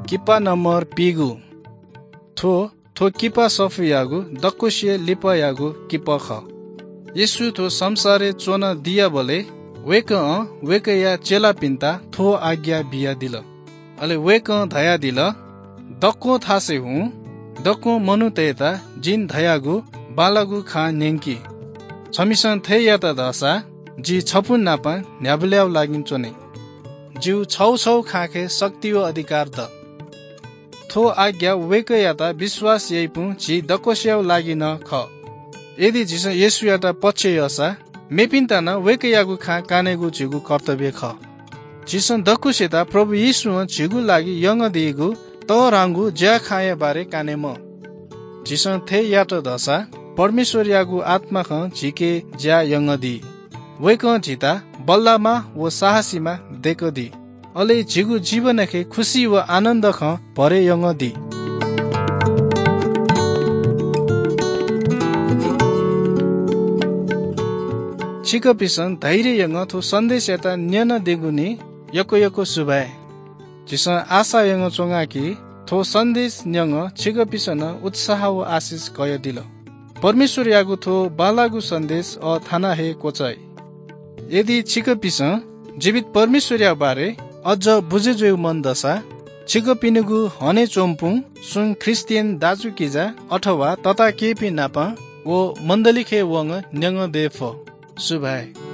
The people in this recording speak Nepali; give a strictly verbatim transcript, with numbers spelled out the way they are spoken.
kipa nomor pigu. Tho tho kipa sofiyagu dakushie lipayagu kipa kha. Yesu tho samsare chona diya bole weka weka ya chela pinta tho आज्ञा बिया दिल अले वेक धया दिल दक्को थासे हूँ दक्को मनु तेता जिन धयागु बालागु खा नेंकी छमिसन थे या त दसा जी छपुन नापा न्याबल्याव लागिन्छ ने जिउ छौ छौ खाके शक्ति व अधिकार द थो आज्ञा वेक या त विश्वास यही पु जी दक्कोस्याव लागि न ख यदि जिस येसु या त पक्ष यसा मेपिन्ता न वेक यागु खा कानेगु जिगु कर्तव्य ख जिसन दक्कुसेता प्रभु यीशु झिगु लागि यंग दिगु त रांगु ज्या खाए बारे काने म जिसन थे यात दशा परमेश्वर यागु आत्मा ख झिके ज्या यंग दि वेक झिता बल्लामा व साहसीमा देक दि अले झिगु जीवन खे खुशी व आनन्द ख भरे यंग दि छिक पिसन धैर्य यंग थो सन्देश यता न्यन देगुनी यको यको सुबाय जिसन आशा यंग चोंगा कि थो सन्देश न्यंग छिग पिसन उत्साह व आशिष गय दिल परमेश्वर यागु थो बालागु सन्देश अ थाना हे कोचाइ यदि छिग पिसन जीवित परमेश्वर या बारे अझ बुझे जो मन दशा छिग पिनुगु हने चोम्पुङ सुन क्रिस्चियन दाजु किजा अथवा तता केपी नापा वो मण्डली खे वंग न्यंग देफ सुबाय